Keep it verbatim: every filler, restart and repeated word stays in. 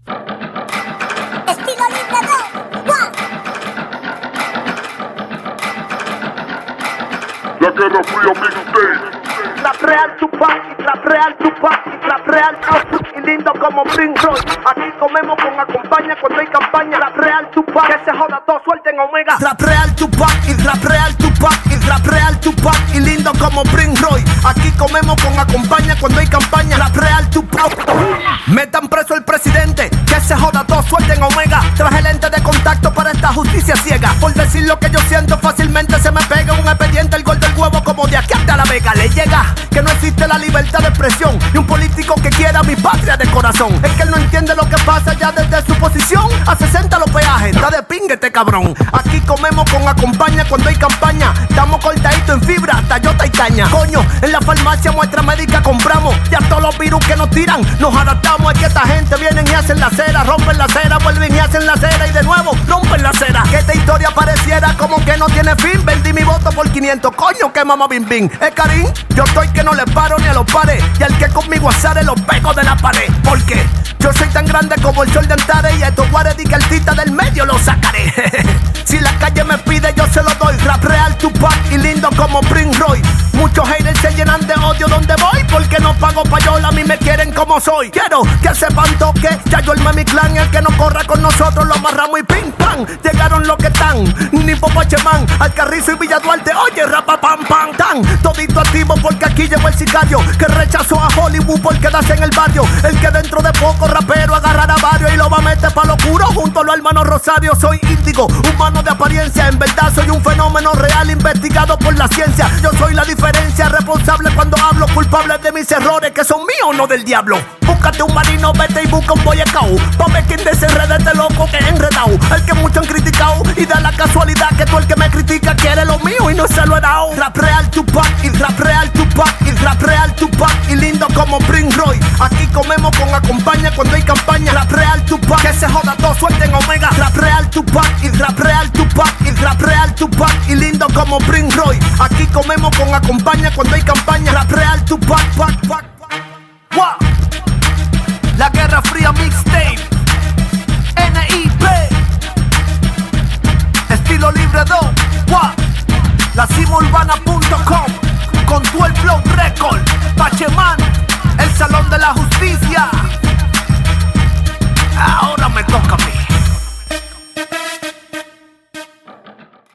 Estilo Libre dos. ¡Guau! La Guerra Fría Mixtape. Trap real Tupac, trap real Tupac, trap real Tupac, y lindo como Prince Roy. Aquí comemos con acompaña cuando hay campaña. Trap real Tupac, que se joda todo, suelten Omega. Trap real Tupac, y trap real Tupac, y trap real Tupac, y lindo como Prince Roy. Aquí comemos con acompaña cuando hay campaña. Trap real Tupac. Metan preso el presidente, que se joda todo, suelten Omega. Traje lente de contacto para esta justicia ciega. Por decir lo que yo siento fácilmente se me pega un expediente, el gol del huevo como de aquí hasta La Vega. Le llega que no existe la libertad de expresión y un político que quiera mi patria de corazón. Es que él no entiende lo que pasa ya desde su posición. A sesenta los peajes, está de pingue este cabrón. Aquí comemos con acompaña cuando hay campaña. Estamos cortaditos en fibra, tallota y caña. Coño, en la farmacia muestra médica compramos. Ya todos los virus que nos tiran nos adaptamos. Es que esta gente vienen y hacen la cera, rompen la cera, vuelven y hacen la cera y de nuevo rompen la cera. Que esta historia pareciera como que no tiene fin. Vendí mi voto por quinientos, coño que mamá bim bim. Eh Karim, yo estoy que no le paro ni a los pares. Y al que conmigo azare los pego de la pared. Porque yo soy tan grande como el sol de Antares. Y a estos guares di que altita del medio lo sacaré. Si la calle me pide yo se lo doy. Rap real Tupac y lindo como Prince Roy. Muchos haters se llenan de odio donde voy. Porque no pago payola, a mí me quieren como soy. Quiero que sepan toque, ya yo armé mi clan. El que no corra con nosotros lo amarramos y ping pam. Llegaron los que están, ni Popachemán, Alcarrizo y Villa Duarte. Oye, rapa pam pam tan. Todito activo porque aquí llegó el sicario que rechazó a Hollywood por quedarse en el barrio. El que dentro de poco rapero agarrará varios y lo va a meter pa' lo oscuro junto a los hermanos Rosario. Soy índigo, humano de apariencia. En verdad soy un fenómeno real investigado por la ciencia. Yo soy la diferencia, responsable cuando hablo, culpable de mis errores que son míos, no del diablo. Búscate un marino, vete y busca un boyacao pa' ver quién desenreda este loco que he enredado. El que muchos han criticado y da la casualidad que tú el que me critica quiere lo mío y no se lo he dado. Rap real Tupac y rap real Tupac y rap real Tupac y lindo como Prince Roy. Aquí comemos con acompaña cuando hay campaña. Rap real Tupac, que se joda todo, suelten Omega. Rap real Tupac y rap real Tupac y rap real Tupac y lindo como Prince Roy. Aquí comemos con acompaña cuando hay campaña. Rap real Tupac, pac, pac, pac. Wow. La Guerra Fría Mixtape. N I P. Estilo Libre dos. Wow. La cima urbana punto com. Con tu el flow record. Pachemán, el salón de la justicia. Ahora me toca a mí.